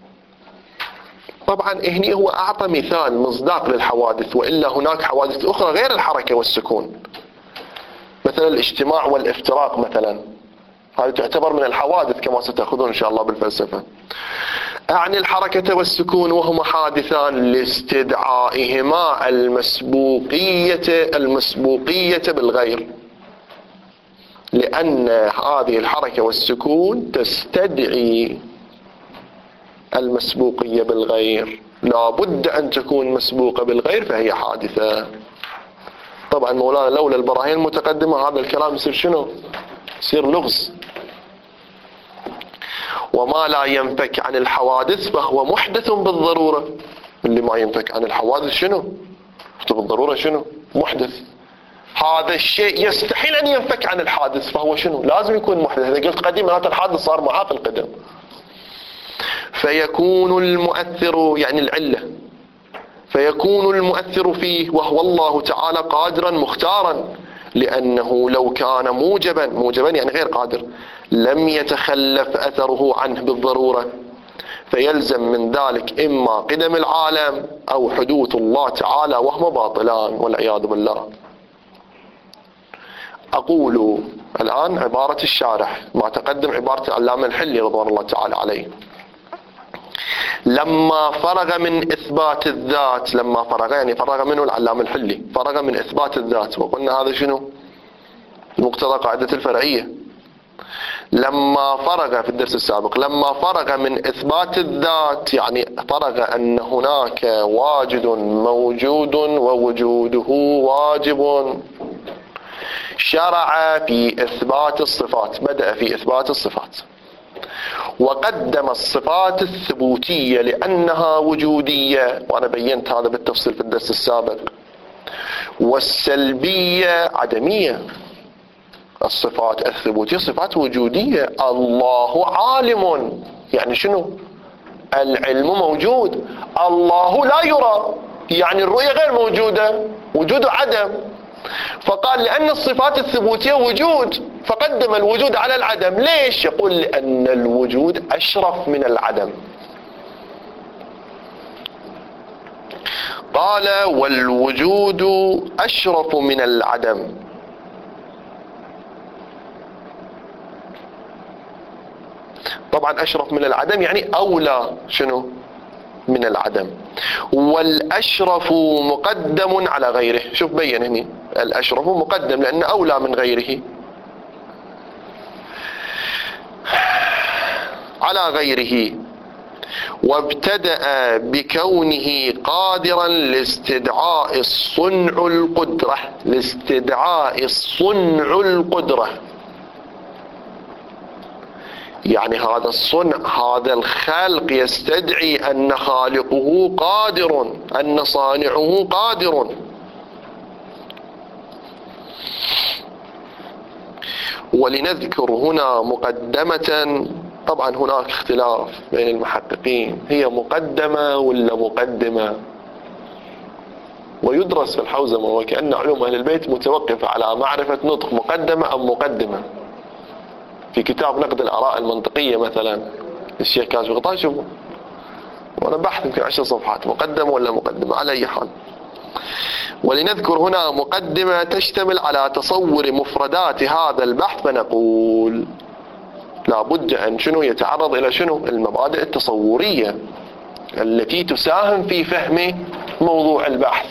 طبعا هنا هو أعطى مثال مصداق للحوادث، وإلا هناك حوادث أخرى غير الحركة والسكون، مثلا الاجتماع والافتراق مثلا، هذه تعتبر من الحوادث كما ستأخذون إن شاء الله بالفلسفة. أعني الحركة والسكون، وهما حادثان لاستدعائهما المسبوقية المسبوقية بالغير، لأن هذه الحركة والسكون تستدعي المسبوقية بالغير، لا بد أن تكون مسبوقة بالغير فهي حادثة. طبعا مولانا لولا البراهين المتقدمة هذا الكلام يصير شنو؟ يصير لغز. وما لا ينفك عن الحوادث فهو محدث بالضرورة. اللي ما ينفك عن الحوادث شنو؟ بالضرورة شنو؟ محدث. هذا الشيء يستحيل أن ينفك عن الحادث فهو شنو؟ لازم يكون محدث. إذا قلت قديم هذا الحادث صار معاه في القدم. فيكون المؤثر يعني العلة، فيكون المؤثر فيه وهو الله تعالى قادرا مختارا، لأنه لو كان موجبا موجبا يعني غير قادر لم يتخلف أثره عنه بالضرورة، فيلزم من ذلك إما قدم العالم أو حدوث الله تعالى وهما باطلان والعياذ بالله. أقول الآن عبارة الشارح ما تقدم عبارة العلامة الحلي رضوان الله تعالى عليه. لما فرغ من إثبات الذات، لما فرغ يعني فرغ منه العلامة الحلي، فرغ من إثبات الذات، وقلنا هذا شنو؟ مقتضى قاعدة الفرعية. لما فرغ في الدرس السابق، لما فرغ من إثبات الذات يعني فرغ أن هناك واجد موجود ووجوده واجب، شرع في إثبات الصفات، بدأ في إثبات الصفات، وقدم الصفات الثبوتية لأنها وجودية، وأنا بينت هذا بالتفصيل في الدرس السابق، والسلبية عدمية. الصفات الثبوتية صفات وجودية. الله عالم يعني شنو؟ العلم موجود. الله لا يرى يعني الرؤية غير موجودة، وجود عدم. فقال لأن الصفات الثبوتية وجود فقدم الوجود على العدم. ليش؟ يقول لأن الوجود أشرف من العدم. قال والوجود أشرف من العدم. طبعا أشرف من العدم يعني أولى شنو؟ من العدم. والأشرف مقدم على غيره. شوف بين هنا الأشرف مقدم لأنه أولى من غيره على غيره. وابتدأ بكونه قادرا لاستدعاء الصنع القدرة لاستدعاء الصنع القدرة يعني هذا الصنع، هذا الخلق يستدعي أن خالقه قادر، أن صانعه قادر. ولنذكر هنا مقدمة، طبعا هناك اختلاف بين المحققين، هي مقدمة ولا مقدمة؟ ويدرس في الحوزمة وكأن علوم أهل البيت متوقفة على معرفة نطق مقدمة أم مقدمة. في كتاب نقد الآراء المنطقية مثلا الشيخ كاشف غطاء، شوفوا وانا بحث يمكن عشر صفحات، مقدمة ولا مقدمة. على أي حال، ولنذكر هنا مقدمة تشتمل على تصور مفردات هذا البحث، فنقول لا بد أن شنو يتعرض إلى شنو المبادئ التصورية التي تساهم في فهم موضوع البحث.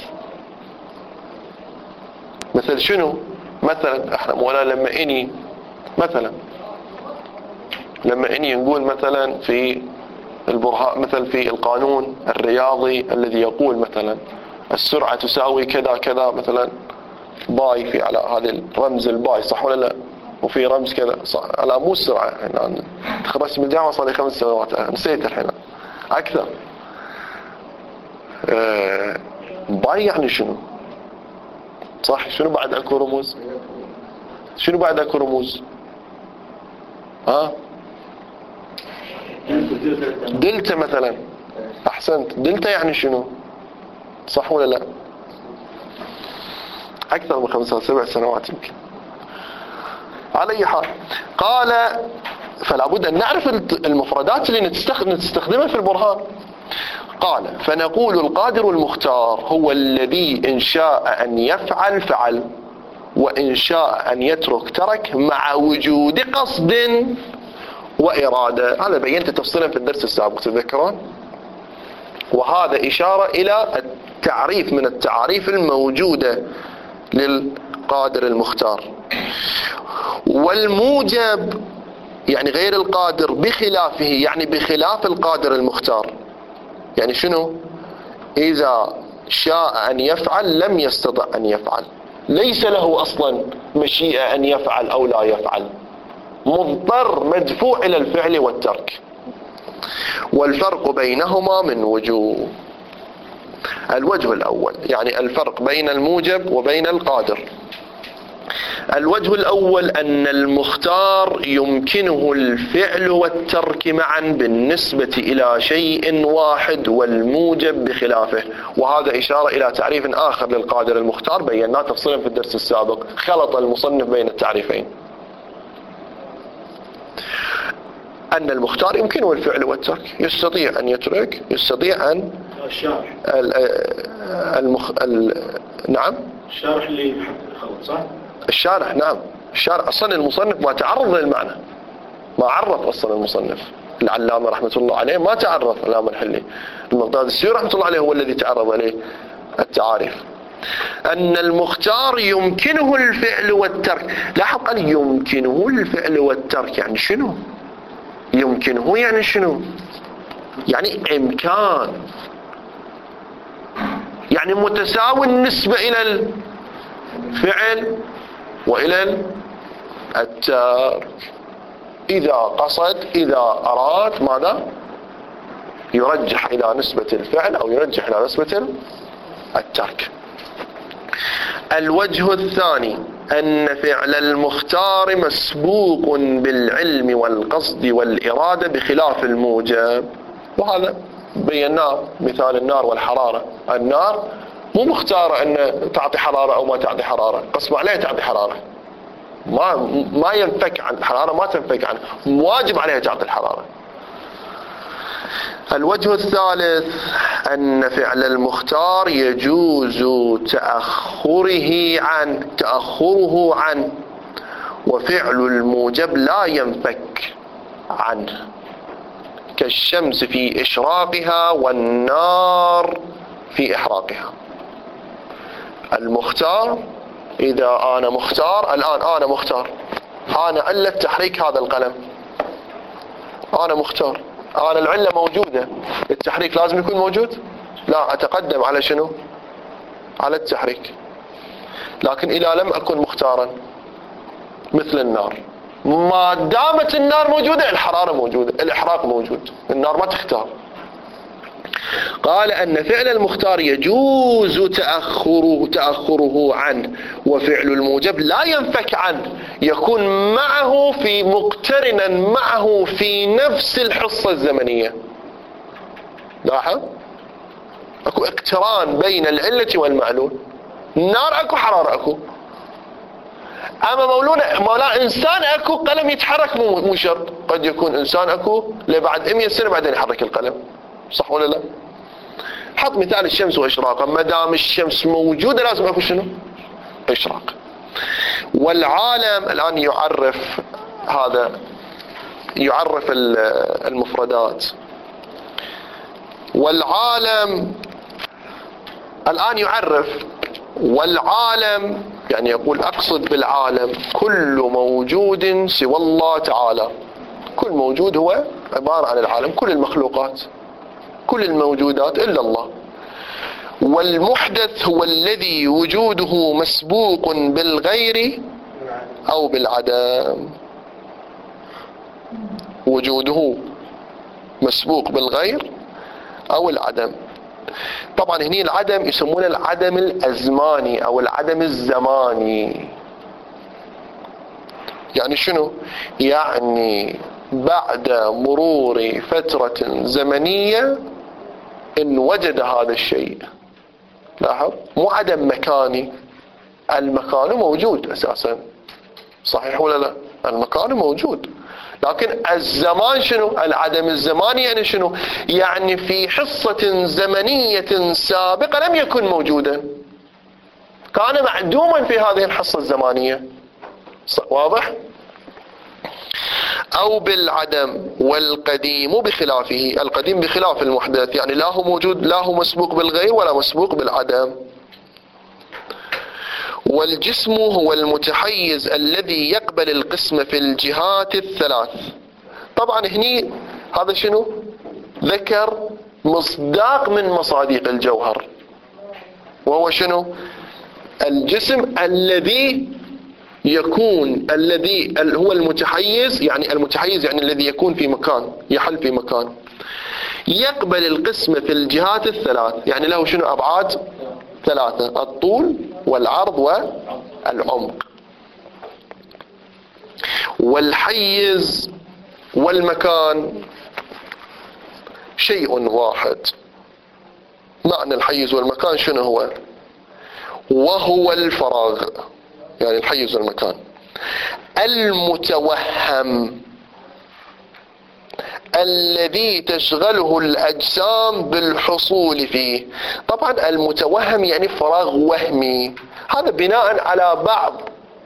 مثل شنو؟ مثلا احنا مولا لما اني مثلا لما اني نقول مثلا في البرهان، مثل في القانون الرياضي الذي يقول مثلا السرعة تساوي كذا كذا، مثلا باي في على هذا الرمز الباي، صح ولا لا؟ وفي رمز كذا، على مو السرعة. يعني تخرجت من الجامعة صار لي خمس سنوات نسيت الحين أكثر. أه باي يعني شنو؟ صح، شنو بعد أكو رموز؟ شنو بعد أكو رموز؟ ها؟ دلتا مثلا، أحسنت. دلتا يعني شنو؟ صح ولا لا؟ أكثر من خمسة سبع سنوات يمكن. على أي حال، قال فلا بد أن نعرف المفردات اللي نستخدمها في البرهان. قال فنقول القادر المختار هو الذي إن شاء أن يفعل فعل، وإن شاء أن يترك ترك، مع وجود قصد وإرادة. هذا بينت تفصيلا في الدرس السابق تذكرون، وهذا إشارة إلى التعريف من التعاريف الموجودة للقادر المختار. والموجب يعني غير القادر بخلافه، يعني بخلاف القادر المختار. يعني شنو؟ إذا شاء أن يفعل لم يستطع أن يفعل، ليس له أصلا مشيئة أن يفعل أو لا يفعل، مضطر مدفوع إلى الفعل والترك. والفرق بينهما من وجوه. الوجه الأول يعني الفرق بين الموجب وبين القادر. الوجه الأول أن المختار يمكنه الفعل والترك معا بالنسبة إلى شيء واحد، والموجب بخلافه. وهذا إشارة إلى تعريف آخر للقادر المختار بيناه تفصيلا في الدرس السابق، خلط المصنف بين التعريفين. أن المختار يمكنه الفعل والترك، يستطيع أن يترك، يستطيع أن الشارح المخ... ال... نعم الشارح اللي خلط صح؟ الشارح نعم، الشارح أصلا المصنف ما تعرض للمعنى، ما عرف أصلا المصنف. العلامة رحمة الله عليه ما تعرف، العلامة الحلي. المقداد السيوطي رحمة الله عليه هو الذي تعرض عليه التعاريف. أن المختار يمكنه الفعل والترك. لاحظ قال يمكنه الفعل والترك، يعني شنو؟ يمكنه يعني شنو؟ يعني إمكان، يعني متساوي النسبة إلى الفعل وإلى الترك. إذا قصد، إذا أراد، ماذا؟ يرجح إلى نسبة الفعل أو يرجح إلى نسبة الترك. الوجه الثاني أن فعل المختار مسبوق بالعلم والقصد والإرادة بخلاف الموجب. وهذا بيناه مثال النار والحرارة. النار مو مختارة أن تعطي حرارة أو ما تعطي حرارة، قسم عليها تعطي حرارة، ما ما ينفك عن الحرارة، ما تنفك عنها، واجب عليها تعطي الحرارة. الوجه الثالث أن فعل المختار يجوز تأخره عن تأخره عنه، وفعل الموجب لا ينفك عنه، كالشمس في إشراقها والنار في إحراقها. المختار، إذا أنا مختار الآن، أنا مختار، أنا ألت تحريك هذا القلم، أنا مختار، أنا العلة موجودة، التحريك لازم يكون موجود؟ لا، أتقدم على شنو؟ على التحريك. لكن إذا لم أكن مختارا مثل النار، ما دامت النار موجودة الحرارة موجودة، الإحراق موجود، النار ما تختار. قال أن فعل المختار يجوز تأخره, تأخره عنه، وفعل الموجب لا ينفك عنه، يكون معه في مقترنا معه في نفس الحصة الزمنية. لاحظ اكو اقتران بين العلة والمعلول. النار اكو، حرارة اكو. اما مولانا مولا انسان اكو، قلم يتحرك مو مو شرط، قد يكون انسان اكو لبعد مئة سنة بعدين يحرك القلم، صح ولا لا؟ حط مثال الشمس واشراقها، ما دام الشمس موجودة لازم اكو شنو؟ اشراق. والعالم الان يعرف هذا، يعرف المفردات. والعالم الان يعرف، والعالم يعني يقول اقصد بالعالم كل موجود سوى الله تعالى. كل موجود هو عبارة عن العالم، كل المخلوقات، كل الموجودات إلا الله. والمحدث هو الذي وجوده مسبوق بالغير أو بالعدم. وجوده مسبوق بالغير أو العدم. طبعا هني العدم يسمونه العدم الأزماني أو العدم الزماني. يعني شنو؟ يعني بعد مرور فترة زمنية إن وجد هذا الشيء. لاحظ، مو عدم مكاني، المكان موجود أساسا، صحيح ولا لا؟ المكان موجود، لكن الزمان شنو؟ العدم الزماني يعني شنو؟ يعني في حصة زمنية سابقة لم يكن موجودا، كان معدوما في هذه الحصة الزمانية. واضح؟ أو بالعدم. والقديم بخلافه، القديم بخلاف المحدث، يعني لا هو موجود، لا هو مسبوق بالغير ولا مسبوق بالعدم. والجسم هو المتحيز الذي يقبل القسم في الجهات الثلاث. طبعا هني هذا شنو؟ ذكر مصداق من مصادق الجوهر، وهو شنو؟ الجسم الذي يكون، الذي هو المتحيز، يعني المتحيز يعني الذي يكون في مكان، يحل في مكان، يقبل القسم في الجهات الثلاث، يعني له شنو؟ أبعاد ثلاثة، الطول والعرض والعمق. والحيز والمكان شيء واحد. معنى الحيز والمكان شنو هو؟ وهو الفراغ، يعني الحيز والمكان المتوهم الذي تشغله الأجسام بالحصول فيه. طبعا المتوهم يعني فراغ وهمي، هذا بناء على بعض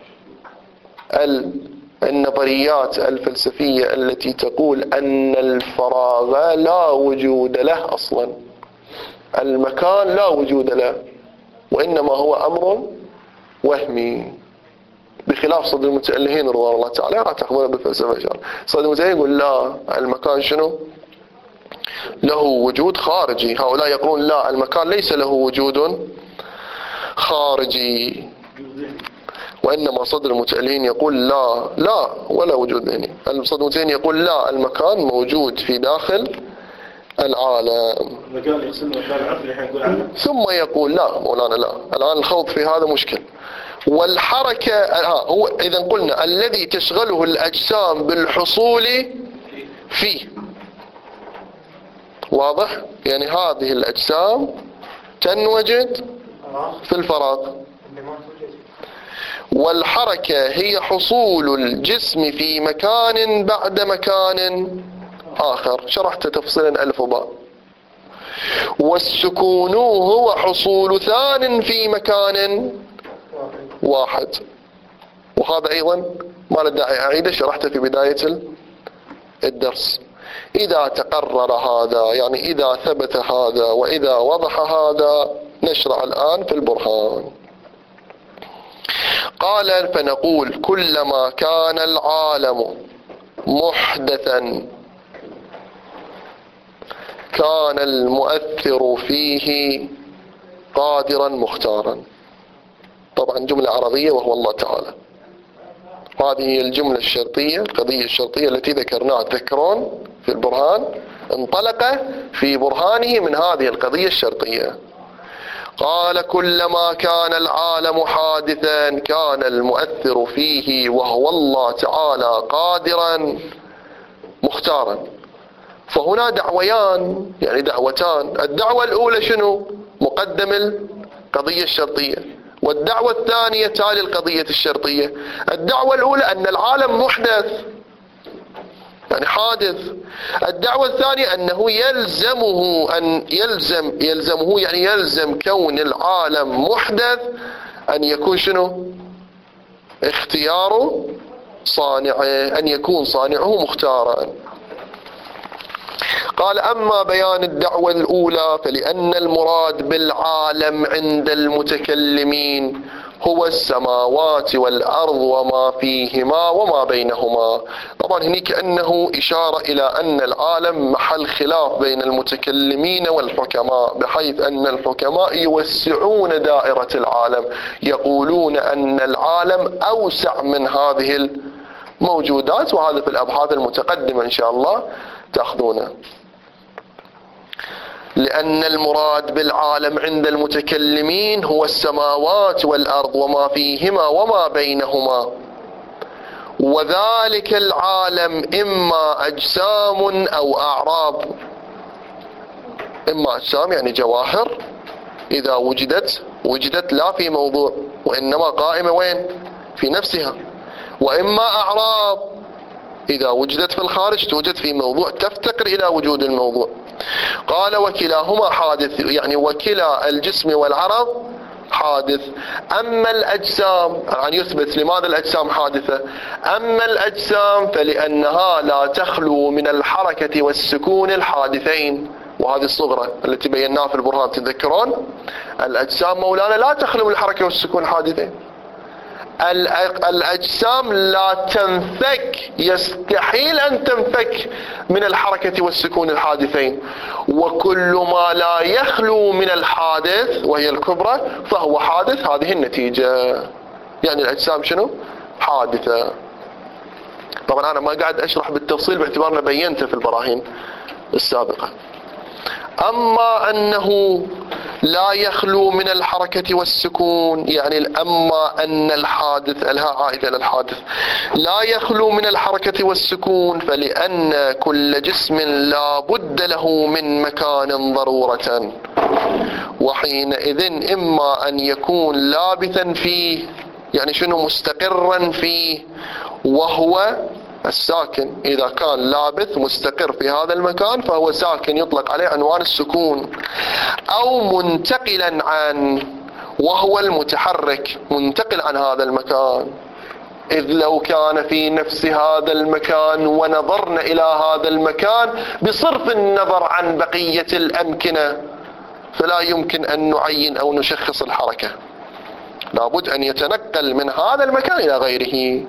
النظريات الفلسفية التي تقول أن الفراغ لا وجود له أصلا، المكان لا وجود له، وإنما هو أمر وهمي، بخلاف صدر المتألهين رضوان الله تعالى لا تأخذونه بالفلسفة إن شاء الله. صدر المتألهين يقول لا، المكان شنو؟ له وجود خارجي. هؤلاء يقولون لا، المكان ليس له وجود خارجي، وإنما صدر المتألهين يقول لا لا ولا وجود ذهني. صدر المتألهين يقول لا، المكان موجود في داخل العالم. ثم يقول لا مولانا لا، الآن الخوض في هذا مشكل. والحركة ها هو إذا قلنا الذي تشغله الأجسام بالحصول فيه. واضح؟ يعني هذه الأجسام تنوجد في الفراغ. والحركة هي حصول الجسم في مكان بعد مكان آخر، شرحت تفصيلا ألف وباء. والسكون هو حصول ثان في مكان واحد، وهذا أيضا ما له داعي أعيده، شرحته في بداية الدرس. إذا تقرر هذا، يعني إذا ثبت هذا وإذا وضح هذا، نشرع الآن في البرهان. قال فنقول كلما كان العالم محدثا كان المؤثر فيه قادرا مختارا. طبعا جملة عربية وهو الله تعالى. هذه هي الجملة الشرطية، القضية الشرطية التي ذكرناها، تذكرون في البرهان، انطلق في برهانه من هذه القضية الشرطية. قال كلما كان العالم حادثا كان المؤثر فيه وهو الله تعالى قادرا مختارا. فهنا دعويان، يعني دعوتان. الدعوة الأولى شنو؟ مقدم القضية الشرطية، والدعوة الثانية تالي القضية الشرطية. الدعوة الأولى أن العالم محدث يعني حادث. الدعوة الثانية أنه يلزمه أن يلزم يلزمه يعني يلزم كون العالم محدث أن يكون شنو؟ اختيار صانعه، أن يكون صانعه مختارا. قال أما بيان الدعوة الأولى فلأن المراد بالعالم عند المتكلمين هو السماوات والأرض وما فيهما وما بينهما. طبعا هنا كأنه إشارة إلى أن العالم محل خلاف بين المتكلمين والحكماء، بحيث أن الحكماء يوسعون دائرة العالم، يقولون أن العالم أوسع من هذه الموجودات، وهذا في الأبحاث المتقدمة إن شاء الله تأخذونه. لأن المراد بالعالم عند المتكلمين هو السماوات والأرض وما فيهما وما بينهما، وذلك العالم إما أجسام أو أعراض. إما أجسام يعني جواهر إذا وجدت وجدت لا في موضوع، وإنما قائمة وين؟ في نفسها. وإما أعراض إذا وجدت في الخارج توجد في موضوع تفتقر إلى وجود الموضوع. قال وكلاهما حادث، يعني وكلا الجسم والعرض حادث. أما الأجسام، يعني يثبت لماذا الأجسام حادثة. أما الأجسام فلأنها لا تخلو من الحركة والسكون الحادثين، وهذه الصغرى التي بيناها في البرهان تذكرون. الأجسام مولانا لا تخلو من الحركة والسكون الحادثين. الأجسام لا تنفك، يستحيل أن تنفك من الحركة والسكون الحادثين، وكل ما لا يخلو من الحادث وهي الكبرى فهو حادث. هذه النتيجة، يعني الأجسام شنو؟ حادثة. طبعا أنا ما قاعد أشرح بالتفصيل باعتبارنا بينته في البراهين السابقة. أما أنه لا يخلو من الحركة والسكون، يعني أما أن الحادث الها عائدة للحادث لا يخلو من الحركة والسكون، فلأن كل جسم لا بد له من مكان ضرورة، وحينئذ إما أن يكون لابثا فيه، يعني شنو؟ مستقرا فيه، وهو الساكن. إذا كان لابث مستقر في هذا المكان فهو ساكن، يطلق عليه عنوان السكون. أو منتقلا عن، وهو المتحرك، منتقل عن هذا المكان. إذ لو كان في نفس هذا المكان ونظرنا إلى هذا المكان بصرف النظر عن بقية الأمكنة فلا يمكن أن نعين أو نشخص الحركة، لابد أن يتنقل من هذا المكان إلى غيره.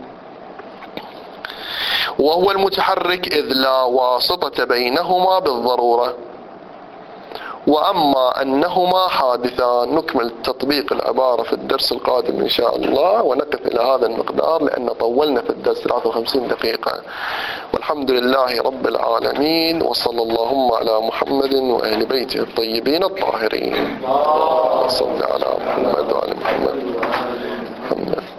وهو المتحرك إذ لا واسطة بينهما بالضرورة. وأما أنهما حادثان. نكمل تطبيق العبارة في الدرس القادم إن شاء الله، ونقف إلى هذا المقدار لأن طولنا في الدرس ثلاثة وخمسين دقيقة. والحمد لله رب العالمين، وصلى اللهم على محمد وآل بيته الطيبين الطاهرين. صل على محمد وآل محمد.